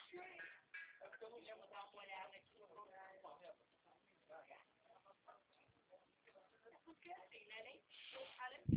Eu não lembro dar uma olhada aqui. É porque assim, né? Nem